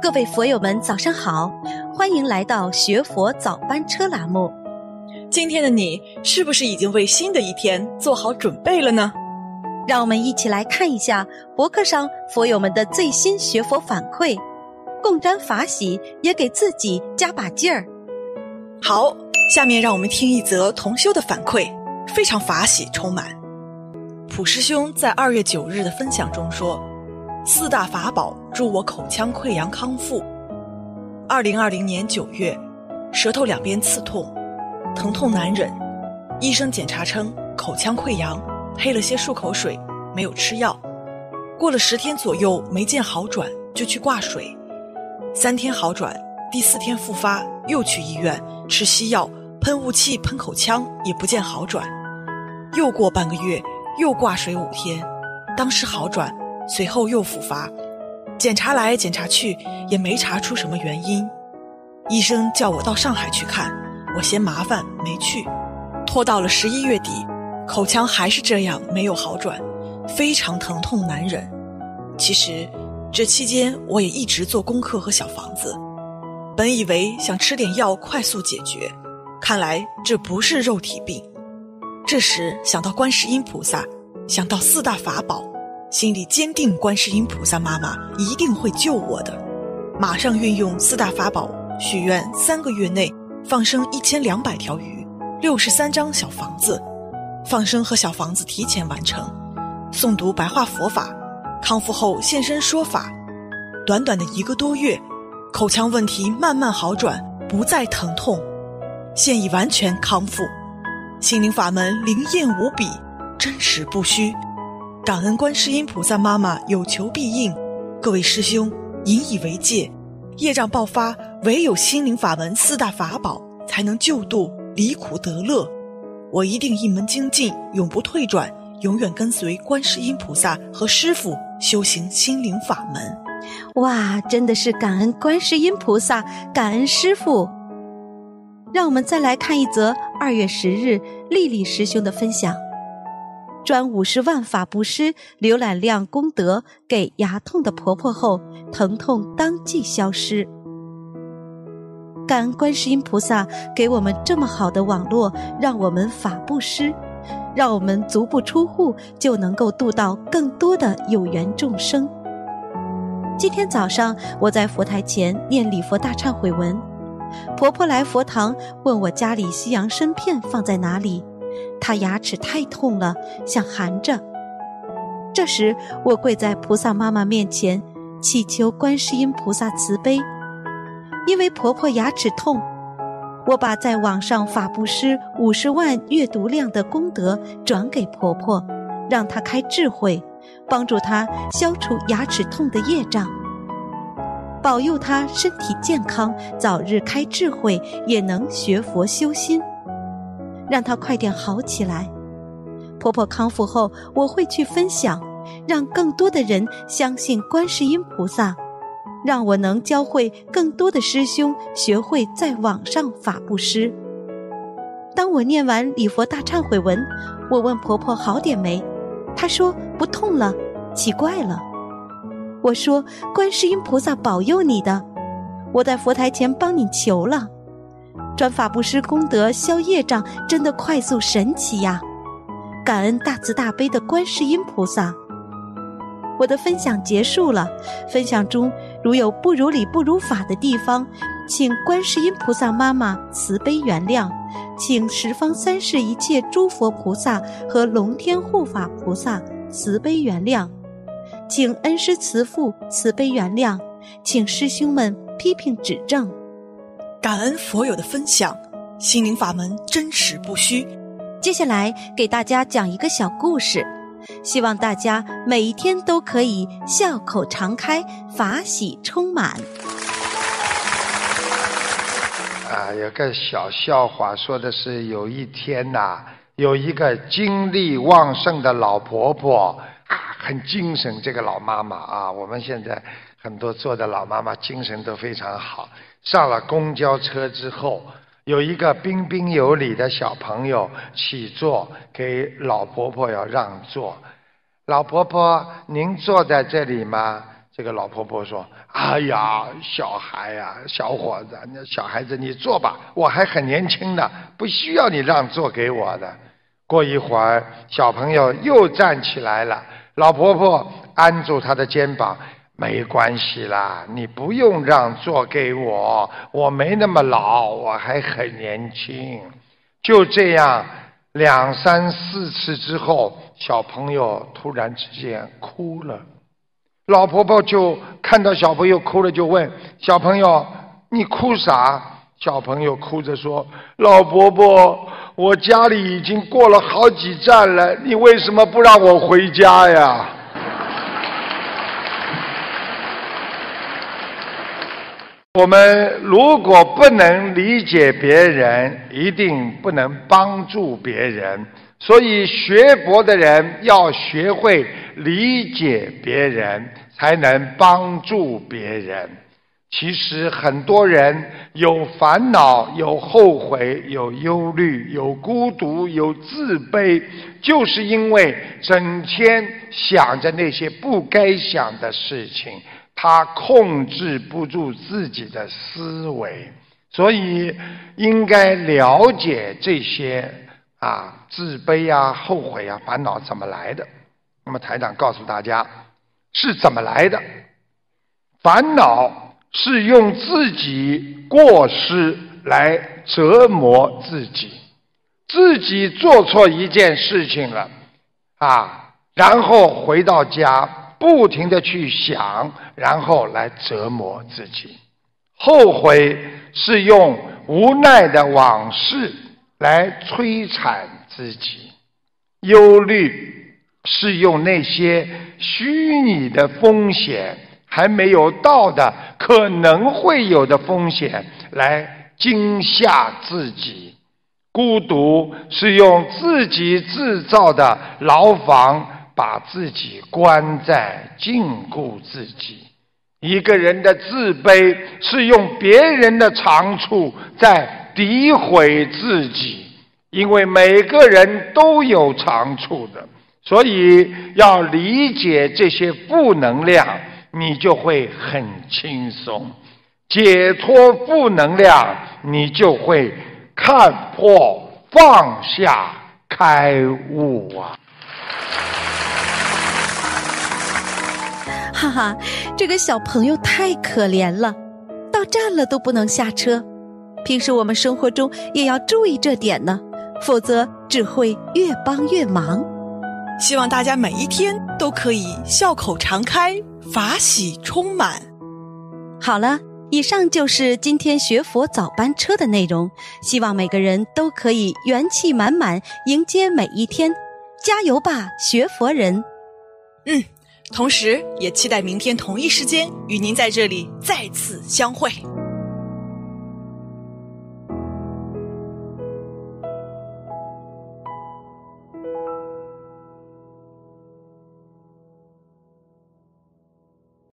各位佛友们早上好，欢迎来到学佛早班车栏目。 今天的你是不是已经为新的一天做好准备了呢？ 让我们一起来看一下博客上佛友们的最新学佛反馈，共沾法喜，也给自己加把劲儿。 好，下面让我们听一则同修的反馈，非常法喜充满。普师兄在2月9日的分享中说，4大法宝助我口腔溃疡康复。2020年9月，舌头两边刺痛，疼痛难忍，医生检查称口腔溃疡，配了些漱口水，没有吃药。过了10天左右没见好转，就去挂水。3天好转，第4天复发，又去医院吃西药，喷雾器喷口腔也不见好转。又过半个月，又挂水5天，当时好转，随后又复发，检查来检查去也没查出什么原因。医生叫我到上海去看，我嫌麻烦没去，拖到了11月底，口腔还是这样没有好转，非常疼痛难忍。其实这期间我也一直做功课和小房子，本以为想吃点药快速解决，看来这不是肉体病。这时想到观世音菩萨，想到4大法宝，心里坚定观世音菩萨妈妈一定会救我的，马上运用4大法宝许愿3个月内放生1200条鱼，63张小房子，放生和小房子提前完成，诵读白话佛法，康复后现身说法。短短的1个多月，口腔问题慢慢好转，不再疼痛，现已完全康复。心灵法门灵验无比，真实不虚，感恩观世音菩萨妈妈有求必应。各位师兄引以为戒，业障爆发，唯有心灵法门4大法宝才能救度，离苦得乐。我一定一门精进，永不退转，永远跟随观世音菩萨和师父修行心灵法门。 哇，真的是感恩观世音菩萨，感恩师父。让我们再来看一则2月10日丽丽师兄的分享，专50万法布施浏览量功德给牙痛的婆婆后，疼痛当即消失。感恩观世音菩萨给我们这么好的网络，让我们法布施，让我们足不出户就能够度到更多的有缘众生。今天早上我在佛台前念礼佛大忏悔文，婆婆来佛堂问我家里西洋参片放在哪里，她牙齿太痛了，想含着。这时我跪在菩萨妈妈面前，祈求观世音菩萨慈悲。因为婆婆牙齿痛，我把在网上法布施50万阅读量的功德转给婆婆，让她开智慧，帮助她消除牙齿痛的业障，保佑她身体健康，早日开智慧，也能学佛修心，让她快点好起来。婆婆康复后，我会去分享，让更多的人相信观世音菩萨，让我能教会更多的师兄学会在网上法布施。当我念完礼佛大忏悔文，我问婆婆好点没，她说不痛了，奇怪了。我说观世音菩萨保佑你的，我在佛台前帮你求了，转法布施功德消业障真的快速神奇呀，感恩大慈大悲的观世音菩萨。我的分享结束了，分享中如有不如理不如法的地方，请观世音菩萨妈妈慈悲原谅，请十方三世一切诸佛菩萨和龙天护法菩萨慈悲原谅，请恩师慈父慈悲原谅，请师兄们批评指正。 感恩佛友的分享，心灵法门真实不虚。 接下来给大家讲一个小故事，希望大家每一天都可以笑口常开，法喜充满。 有个小笑话，说的是有一天有一个精力旺盛的老婆婆很精神，这个老妈妈我们现在很多做的老妈妈精神都非常好。上了公交车之后，有一个彬彬有礼的小朋友起坐，给老婆婆要让座。老婆婆，您坐在这里吗？ 这个老婆婆说：哎呀，小孩呀，小伙子，小孩子你坐吧，我还很年轻呢，不需要你让座给我的。过一会儿，小朋友又站起来了，老婆婆按住他的肩膀：没关系啦，你不用让座给我，我没那么老，我还很年轻。就这样2、3、4次之后，小朋友突然之间哭了。老婆婆就看到小朋友哭了，就问小朋友：你哭啥？小朋友哭着说：老婆婆，我家里已经过了好几站了，你为什么不让我回家呀？我们如果不能理解别人，一定不能帮助别人。所以学佛的人要学会理解别人，才能帮助别人。其实很多人有烦恼，有后悔，有忧虑，有孤独，有自卑，就是因为整天想着那些不该想的事情，他控制不住自己的思维。所以应该了解这些自卑啊、后悔啊、烦恼怎么来的。那么台长告诉大家是怎么来的。烦恼是用自己过失来折磨自己，自己做错一件事情了然后回到家不停地去想，然后来折磨自己。后悔是用无奈的往事来摧残自己，忧虑是用那些虚拟的风险，还没有到的可能会有的风险来惊吓自己，孤独是用自己制造的牢房把自己关在禁锢自己。一个人的自卑是用别人的长处在诋毁自己，因为每个人都有长处的，所以要理解这些负能量，你就会很轻松。解脱负能量，你就会看破放下开悟啊！ 哈哈，这个小朋友太可怜了，到站了都不能下车。平时我们生活中也要注意这点呢，否则只会越帮越忙。 希望大家每一天都可以笑口常开，法喜充满。 好了，以上就是今天学佛早班车的内容，希望每个人都可以元气满满迎接每一天，加油吧，学佛人！ 同时也期待明天同一时间与您在这里再次相会。